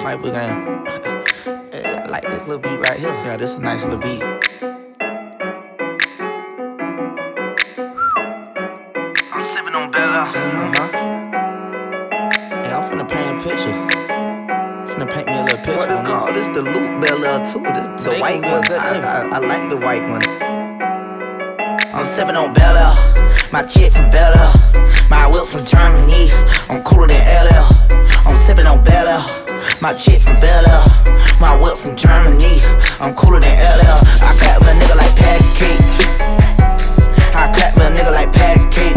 Sniper game. Yeah, I like this little beat right here. Yeah, this is a nice little beat. I'm sipping on Bella. Yeah, I'm finna paint a picture. Finna paint me a little picture. What is called? This the Loop Bella too. This the white one. I like the white one. I'm sipping on Bella. My chick from Bella. My whip from Germany. I'm cooler than LL. I'm sipping on Bella. My chick from Bella. My whip from Germany. I'm cooler than LL. I clap a nigga like patty cake. I clap a nigga like patty cake.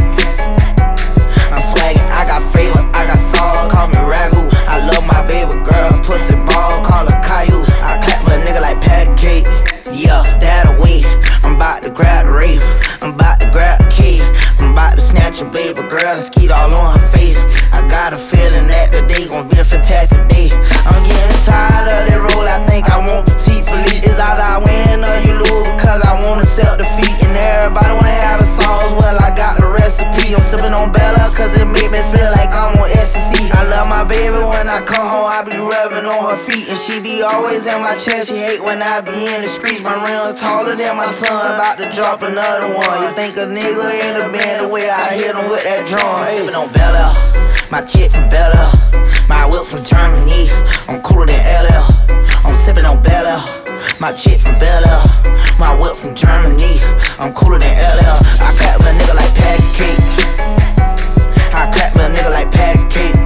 I'm swaggin', I got flavor, I got sauce. Call me Ragu. I love my baby girl, pussy ball, call her Caillou. I clap a nigga like patty cake. Yeah, that away. I'm about to grab the rave. I'm about to grab the key. I'm about to snatch a baby girl and skeet all on her face. I got a feeling that today gon' be a fantastic day. I'm getting tired of that roll, I think I want petite Philippe. It's either I win or you lose, because I wanna accept defeat. And everybody wanna have the sauce, well I got the recipe. I'm sipping on Bella cause it make me feel like I'm on ecstasy. I love my baby, when I come home I be rubbing on her feet. And she be always in my chest, she hate when I be in the streets. My rims taller than my son, about to drop another one. You think a nigga in the band the way I hit him with that drum. Hey, sipping on Bella, my chick from Bella. My whip from Germany, I'm cooler than LL. I'm sipping on Bella, my chick from Bella. My whip from Germany, I'm cooler than LL. I clap a nigga like patty cake. I clap a nigga like patty cake.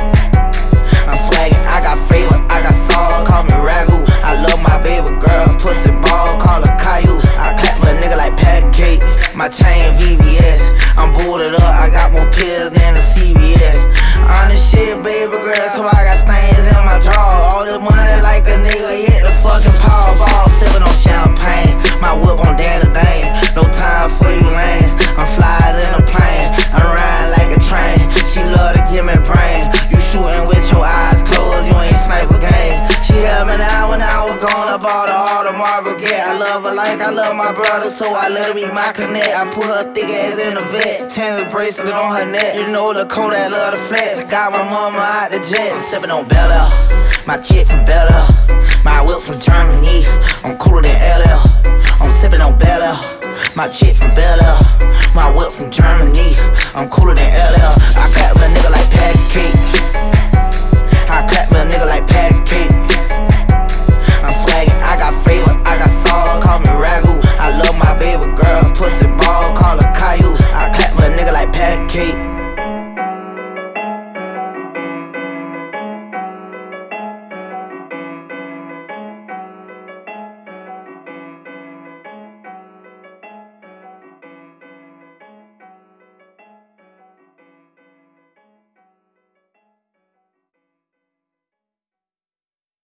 I'm swaggin', I got flavor, I got sauce. Call me Ragu. I love my baby girl, pussy ball, call her Caillou. I clap a nigga like patty cake. My chain VVS, I'm booted up, I got more pills than the CVS. Honest shit, baby girl, so I got stains in my jaw. All this money like a nigga hit the fucking Powerball. Sippin' on champagne, my whip on Danny Dane. No time for you lame, I'm flying in a plane. I'm riding like a train, she love to give me brain. You shootin' with your eyes closed, you ain't sniper game. She held me down when I was gone, I bought her all the Marvel Gate. I love her like I love my brother, so I let her be my connect. I put her thick ass in the vet, tennis bracelet on her neck. You know the code that love the flex. Got my mama out the jet. I'm sipping on Bella, my chick from Bella. My whip from Germany, I'm cooler than LL. I'm sipping on Bella, my chick from Bella. My whip from Germany, I'm cooler than LL. I clap a nigga like patty cake.